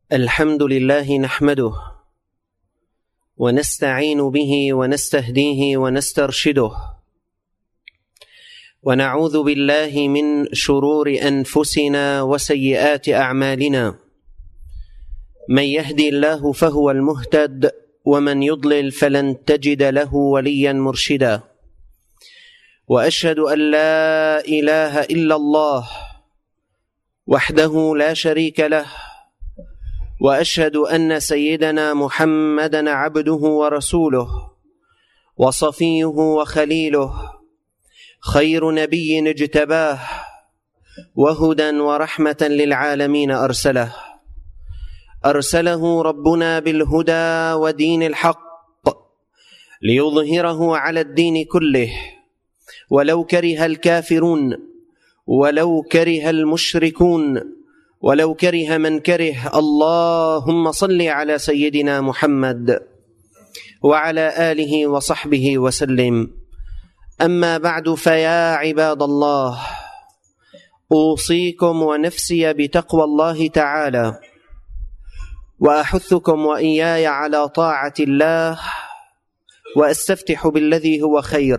الحمد لله نحمده ونستعين به ونستهديه ونسترشده، ونعوذ بالله من شرور أنفسنا وسيئات أعمالنا. من يهدي الله فهو المهتد، ومن يضلل فلن تجد له وليا مرشدا. وأشهد أن لا إله إلا الله وحده لا شريك له، وأشهد أن سيدنا محمدًا عبده ورسوله وصفيه وخليله، خير نبي اجتباه، وهدى ورحمة للعالمين أرسله ربنا بالهدى ودين الحق ليظهره على الدين كله، ولو كره الكافرون، ولو كره المشركون، ولو كره من كره. اللهم صل على سيدنا محمد وعلى آله وصحبه وسلم. أما بعد، فيا عباد الله، أوصيكم ونفسي بتقوى الله تعالى، وأحثكم وإياي على طاعة الله، وأستفتح بالذي هو خير.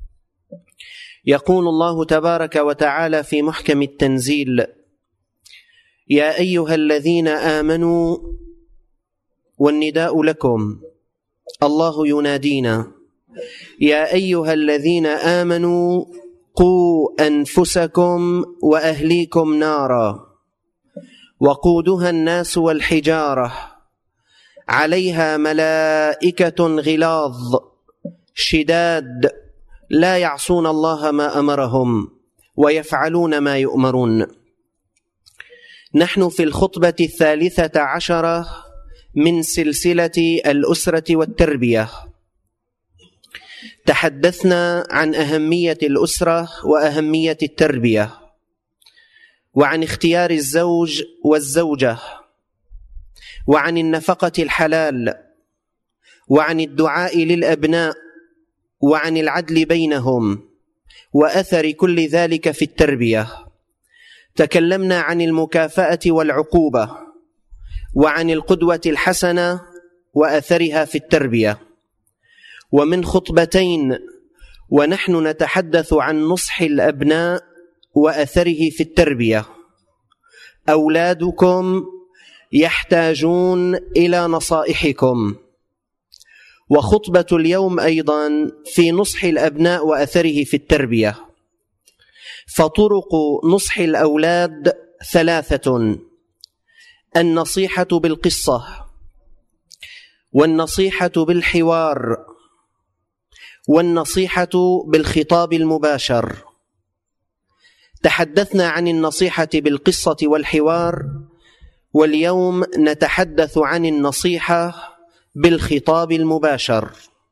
يقول الله تبارك وتعالى في محكم التنزيل: يا أيها الذين آمنوا، والنداء لكم، الله ينادينا: يا أيها الذين آمنوا قوا أنفسكم وأهليكم نارا وقودها الناس والحجارة عليها ملائكة غلاظ شداد لا يعصون الله ما أمرهم ويفعلون ما يؤمرون. نحن في الخطبة 13 من سلسلة الأسرة والتربية. تحدثنا عن أهمية الأسرة وأهمية التربية، وعن اختيار الزوج والزوجة، وعن النفقة الحلال، وعن الدعاء للأبناء، وعن العدل بينهم، وأثر كل ذلك في التربية. تكلمنا عن المكافأة والعقوبة، وعن القدوة الحسنة وأثرها في التربية. ومن خطبتين ونحن نتحدث عن نصح الأبناء وأثره في التربية. أولادكم يحتاجون إلى نصائحكم. وخطبة اليوم أيضا في نصح الأبناء وأثره في التربية. فطرق نصح الأولاد 3: النصيحة بالقصة، والنصيحة بالحوار، والنصيحة بالخطاب المباشر. تحدثنا عن النصيحة بالقصة والحوار، واليوم نتحدث عن النصيحة بالخطاب المباشر.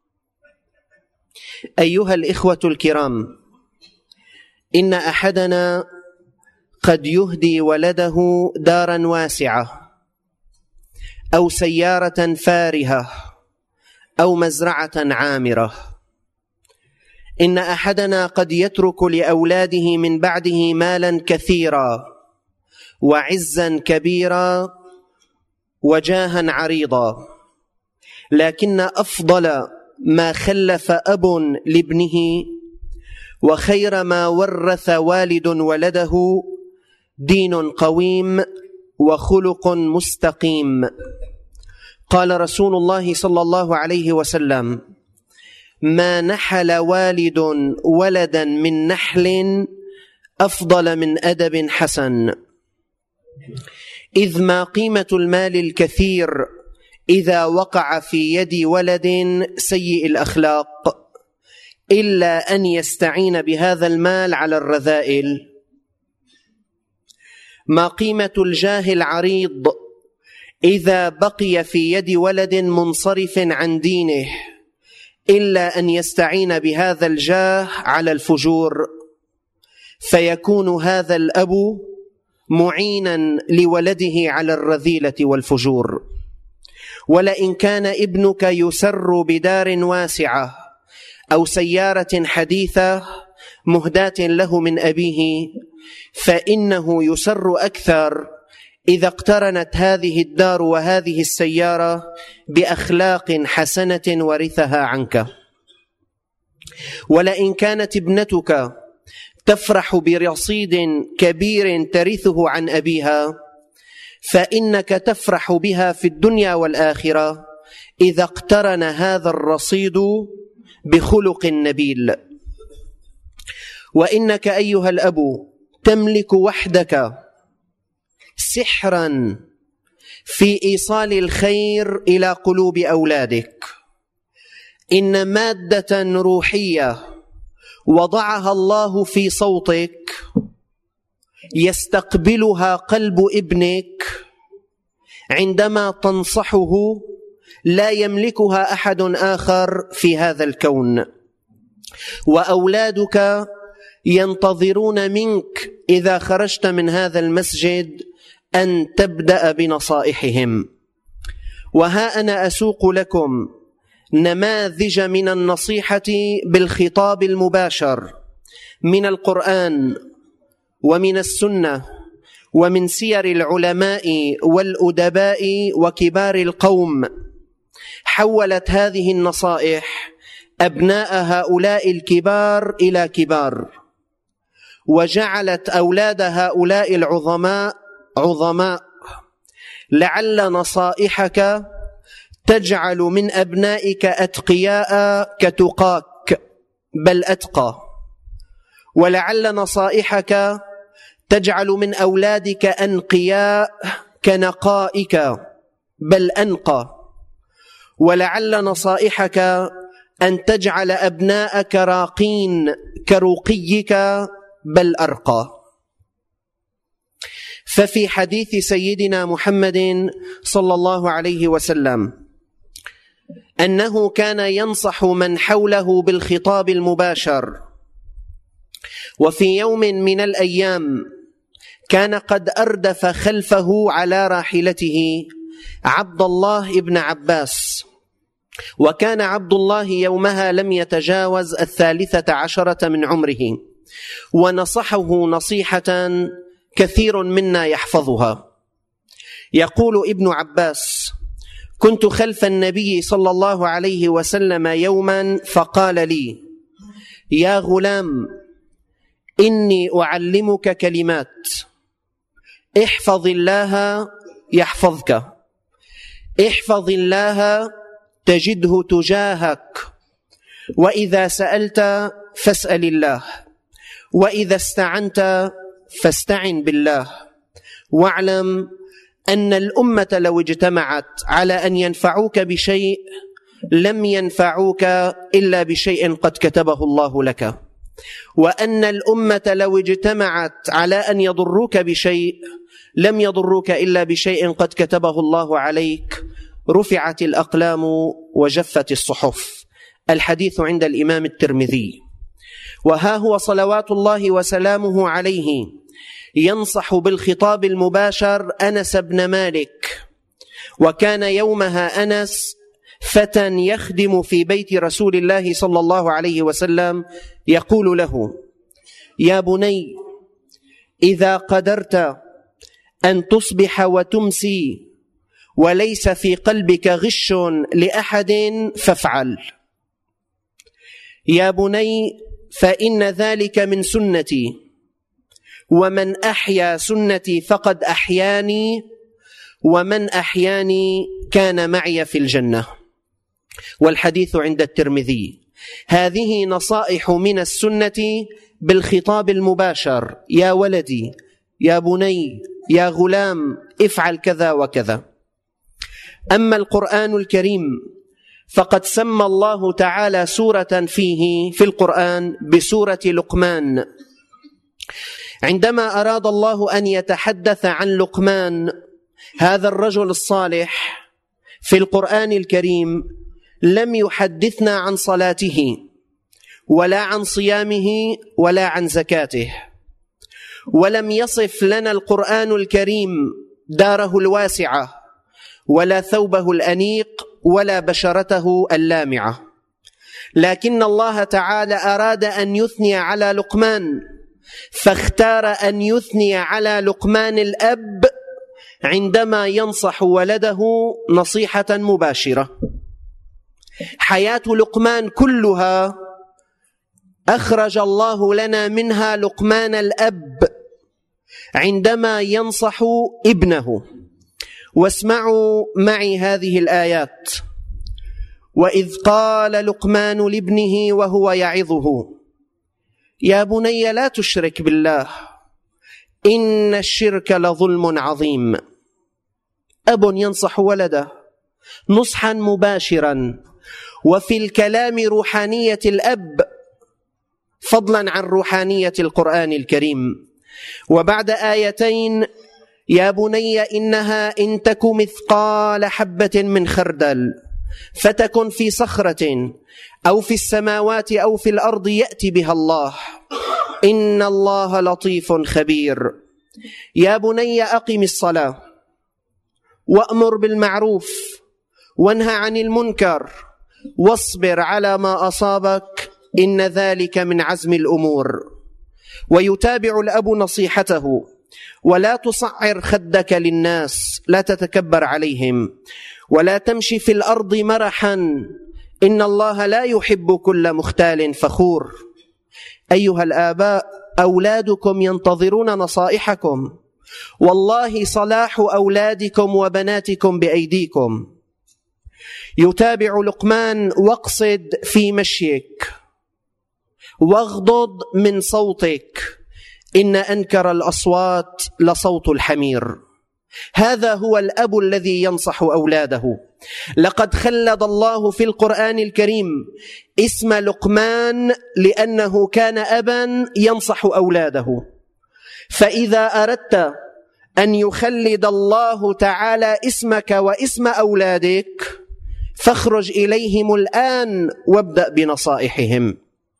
أيها الإخوة الكرام، إن أحدنا قد يهدي ولده دارا واسعة، أو سيارة فارهة، أو مزرعة عامرة. إن أحدنا قد يترك لأولاده من بعده مالا كثيرا، وعزا كبيرا، وجاها عريضا. لكن أفضل ما خلف أب لابنه، وخير ما ورث والد ولده، دين قويم وخلق مستقيم. قال رسول الله صلى الله عليه وسلم: ما نحل والد ولدا من نحل أفضل من أدب حسن. إذ ما قيمة المال الكثير إذا وقع في يد ولد سيء الأخلاق إلا أن يستعين بهذا المال على الرذائل. ما قيمة الجاه العريض إذا بقي في يد ولد منصرف عن دينه إلا أن يستعين بهذا الجاه على الفجور، فيكون هذا الأب معينا لولده على الرذيلة والفجور. ولئن كان ابنك يسر بدار واسعة أو سيارة حديثة مهداة له من أبيه، فإنه يسر أكثر إذا اقترنت هذه الدار وهذه السيارة بأخلاق حسنة ورثها عنك. ولئن كانت ابنتك تفرح برصيد كبير ترثه عن أبيها، فإنك تفرح بها في الدنيا والآخرة إذا اقترن هذا الرصيد بخلق نبيل. وإنك أيها الأب تملك وحدك سحرا في إيصال الخير إلى قلوب أولادك. إن مادة روحية وضعها الله في صوتك يستقبلها قلب ابنك عندما تنصحه لا يملكها أحد آخر في هذا الكون. وأولادك ينتظرون منك إذا خرجت من هذا المسجد أن تبدأ بنصائحهم. وها أنا أسوق لكم نماذج من النصيحة بالخطاب المباشر من القرآن ومن السنة ومن سير العلماء والأدباء وكبار القوم. حولت هذه النصائح أبناء هؤلاء الكبار إلى كبار، وجعلت أولاد هؤلاء العظماء عظماء. لعل نصائحك تجعل من أبنائك أتقياء كتقاك بل أتقى، ولعل نصائحك تجعل من أولادك أنقياء كنقائك بل أنقى، ولعل نصائحك أن تجعل أبناءك راقين كرقيك بل أرقى. ففي حديث سيدنا محمد صلى الله عليه وسلم أنه كان ينصح من حوله بالخطاب المباشر. وفي يوم من الأيام كان قد أردف خلفه على راحلته عبد الله بن عباس، وكان عبد الله يومها لم يتجاوز 13 من عمره، ونصحه نصيحة كثير منا يحفظها. يقول ابن عباس: كنت خلف النبي صلى الله عليه وسلم يوما فقال لي: يا غلام، إني أعلمك كلمات، احفظ الله يحفظك، احفظ الله تجده تجاهك، وإذا سألت فاسأل الله، وإذا استعنت فاستعن بالله، واعلم أن الأمة لو اجتمعت على أن ينفعوك بشيء لم ينفعوك إلا بشيء قد كتبه الله لك، وأن الأمة لو اجتمعت على أن يضروك بشيء لم يضروك إلا بشيء قد كتبه الله عليك. رفعت الأقلام وجفت الصحف. الحديث عند الإمام الترمذي. وها هو صلوات الله وسلامه عليه ينصح بالخطاب المباشر أنس بن مالك، وكان يومها أنس فتى يخدم في بيت رسول الله صلى الله عليه وسلم، يقول له: يا بني، إذا قدرت أن تصبح وتمسي وليس في قلبك غش لأحد فافعل. يا بني، فإن ذلك من سنتي، ومن أحيا سنتي فقد أحياني، ومن أحياني كان معي في الجنة. والحديث عند الترمذي. هذه نصائح من السنة بالخطاب المباشر: يا ولدي، يا بني، يا غلام، افعل كذا وكذا. أما القرآن الكريم فقد سمى الله تعالى سورة فيه في القرآن بسورة لقمان. عندما أراد الله أن يتحدث عن لقمان هذا الرجل الصالح في القرآن الكريم لم يحدثنا عن صلاته ولا عن صيامه ولا عن زكاته، ولم يصف لنا القرآن الكريم داره الواسعة ولا ثوبه الأنيق ولا بشرته اللامعة، لكن الله تعالى أراد أن يثني على لقمان، فاختار أن يثني على لقمان الأب عندما ينصح ولده نصيحة مباشرة. حياة لقمان كلها أخرج الله لنا منها لقمان الأب عندما ينصح ابنه. واسمعوا معي هذه الآيات: وإذ قال لقمان لابنه وهو يعظه يا بني لا تشرك بالله إن الشرك لظلم عظيم. أب ينصح ولده نصحا مباشرا، وفي الكلام روحانية الأب فضلا عن روحانية القرآن الكريم. وبعد آيتين: يا بني إنها إن تك مثقال حبة من خردل فتكن في صخرة أو في السماوات أو في الأرض يأتي بها الله إن الله لطيف خبير. يا بني أقم الصلاة وأمر بالمعروف وانهى عن المنكر واصبر على ما أصابك إن ذلك من عزم الأمور. ويتابع الأب نصيحته: ولا تصعر خدك للناس، لا تتكبر عليهم، ولا تمشي في الأرض مرحا إن الله لا يحب كل مختال فخور. أيها الآباء، أولادكم ينتظرون نصائحكم، والله صلاح أولادكم وبناتكم بأيديكم. يتابع لقمان: واقصد في مشيك واغضض من صوتك إن أنكر الأصوات لصوت الحمير. هذا هو الأب الذي ينصح أولاده. لقد خلد الله في القرآن الكريم اسم لقمان لأنه كان أبا ينصح أولاده. فإذا أردت أن يخلد الله تعالى اسمك واسم أولادك فاخرج إليهم الآن وابدأ بنصائحهم.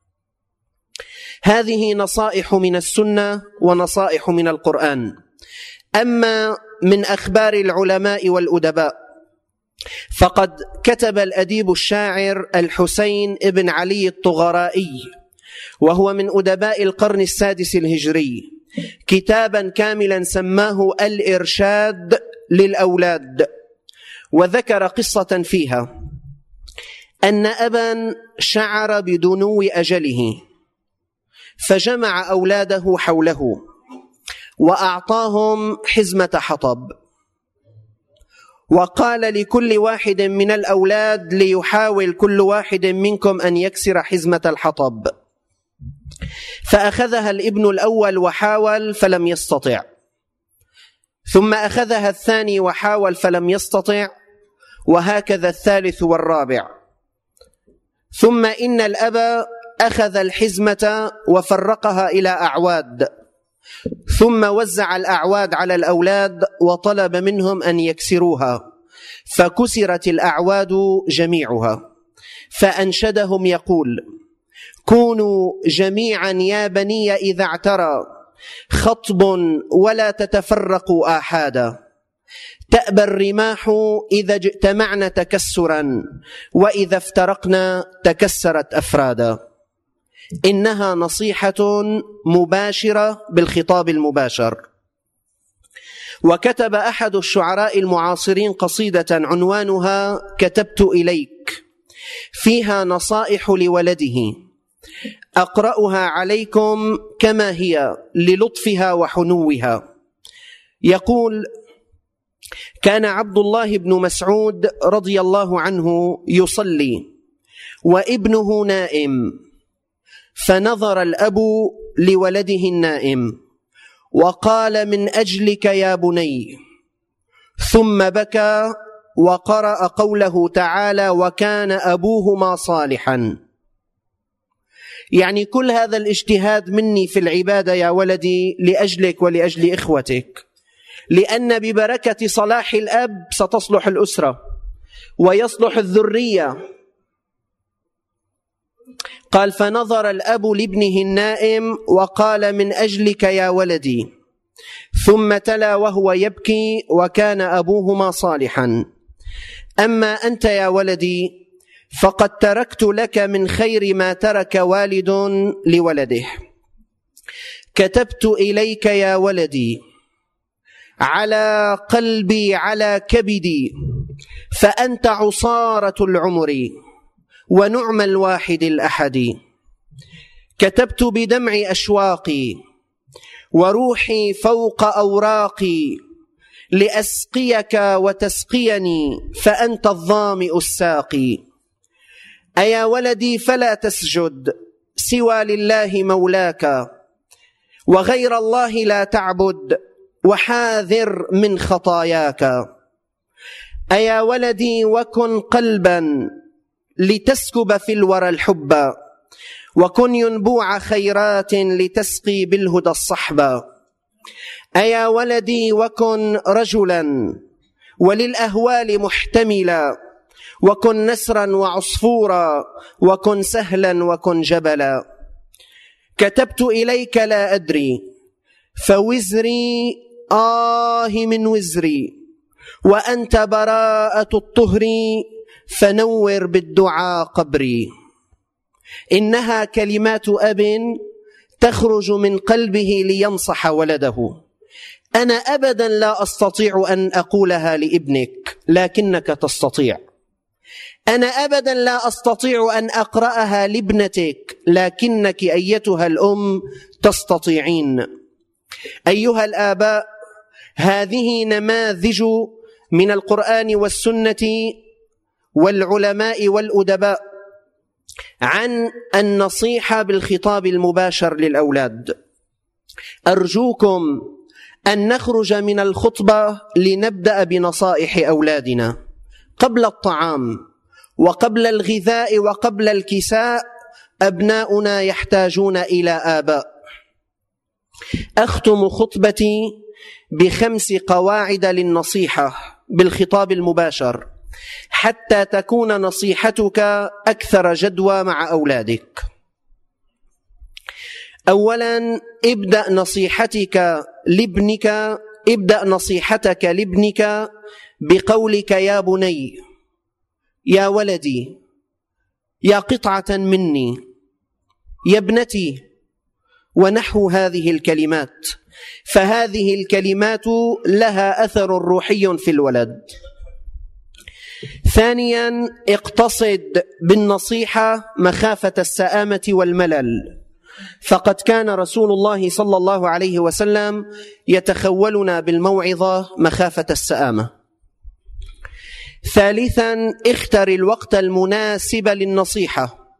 هذه نصائح من السنة ونصائح من القرآن. أما من أخبار العلماء والأدباء فقد كتب الأديب الشاعر الحسين ابن علي الطغرائي، وهو من أدباء القرن السادس الهجري، كتابا كاملا سماه الإرشاد للأولاد، وذكر قصة فيها أن أبا شعر بدنو أجله فجمع أولاده حوله وأعطاهم حزمة حطب، وقال لكل واحد من الأولاد ليحاول كل واحد منكم أن يكسر حزمة الحطب. فأخذها الابن الأول وحاول فلم يستطع، ثم أخذها الثاني وحاول فلم يستطع، وهكذا الثالث والرابع. ثم إن الأب أخذ الحزمة وفرقها إلى أعواد، ثم وزع الأعواد على الأولاد وطلب منهم أن يكسروها، فكسرت الأعواد جميعها، فأنشدهم يقول: كونوا جميعا يا بني إذا اعترى خطب ولا تتفرقوا آحادا، تأبى الرماح إذا اجتمعنا تكسرا وإذا افترقنا تكسرت أفرادا. إنها نصيحة مباشرة بالخطاب المباشر. وكتب أحد الشعراء المعاصرين قصيدة عنوانها كتبت إليك، فيها نصائح لولده أقرأها عليكم كما هي للطفها وحنوها. يقول: كان عبد الله بن مسعود رضي الله عنه يصلي وابنه نائم، فنظر الأب لولده النائم وقال: من أجلك يا بني، ثم بكى وقرأ قوله تعالى: وكان أبوهما صالحا. يعني كل هذا الاجتهاد مني في العبادة يا ولدي لأجلك ولأجل إخوتك، لأن ببركة صلاح الأب ستصلح الأسرة ويصلح الذرية. قال: فنظر الأب لابنه النائم وقال: من أجلك يا ولدي، ثم تلا وهو يبكي: وكان أبوهما صالحا. أما أنت يا ولدي فقد تركت لك من خير ما ترك والد لولده. كتبت إليك يا ولدي على قلبي على كبدي، فأنت عصارة العمر ونعم الواحد الأحد. كتبت بدمع أشواقي وروحي فوق أوراقي، لأسقيك وتسقيني فأنت الظامئ الساقي. أيا ولدي فلا تسجد سوى لله مولاك، وغير الله لا تعبد وحاذر من خطاياك. أيا ولدي وكن قلبا لتسكب في الورى الحب، وكن ينبوع خيرات لتسقي بالهدى الصحبا. أيا ولدي وكن رجلا وللأهوال محتملا، وكن نسرا وعصفورا، وكن سهلا وكن جبلا. كتبت إليك لا أدري فوزري من وزري، وأنت براءة الطهر فنور بالدعاء قبري. إنها كلمات أب تخرج من قلبه لينصح ولده. أنا أبدا لا أستطيع أن أقولها لابنك، لكنك تستطيع. أنا أبدا لا أستطيع أن أقرأها لابنتك، لكنك أيتها الأم تستطيعين. أيها الآباء، هذه نماذج من القرآن والسنة والعلماء والأدباء عن النصيحة بالخطاب المباشر للأولاد. أرجوكم أن نخرج من الخطبة لنبدأ بنصائح أولادنا قبل الطعام وقبل الغذاء وقبل الكساء. أبناؤنا يحتاجون إلى آباء. أختم خطبتي ب5 قواعد للنصيحة بالخطاب المباشر حتى تكون نصيحتك أكثر جدوى مع أولادك. أولا، ابدأ نصيحتك لابنك بقولك يا بني، يا ولدي، يا قطعة مني، يا ابنتي، ونحو هذه الكلمات، فهذه الكلمات لها أثر روحي في الولد. ثانيا، اقتصد بالنصيحة مخافة السآمة والملل، فقد كان رسول الله صلى الله عليه وسلم يتخولنا بالموعظة مخافة السآمة. ثالثا، اختر الوقت المناسب للنصيحة،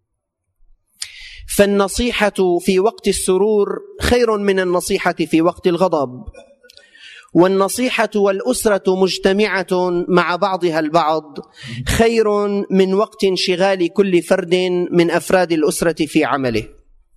فالنصيحة في وقت السرور خير من النصيحة في وقت الغضب، والنصيحة والأسرة مجتمعة مع بعضها البعض خير من وقت انشغال كل فرد من أفراد الأسرة في عمله.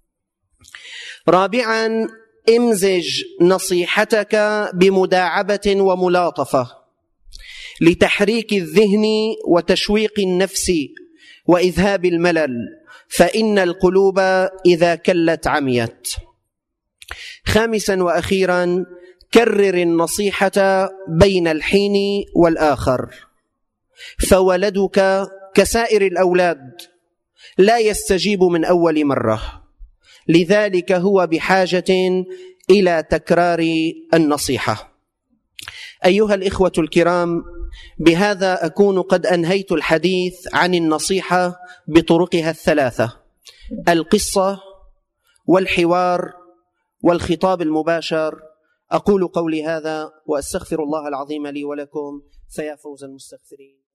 رابعا، امزج نصيحتك بمداعبة وملاطفة لتحريك الذهن وتشويق النفس وإذهاب الملل، فإن القلوب إذا كلت عميت. خامسا وأخيرا، كرر النصيحة بين الحين والآخر، فولدك كسائر الأولاد لا يستجيب من أول مرة، لذلك هو بحاجة إلى تكرار النصيحة. أيها الإخوة الكرام، بهذا أكون قد أنهيت الحديث عن النصيحة بطرقها ال3: القصة والحوار والخطاب المباشر. أقول قولي هذا وأستغفر الله العظيم لي ولكم، فيا فوز المستغفرين.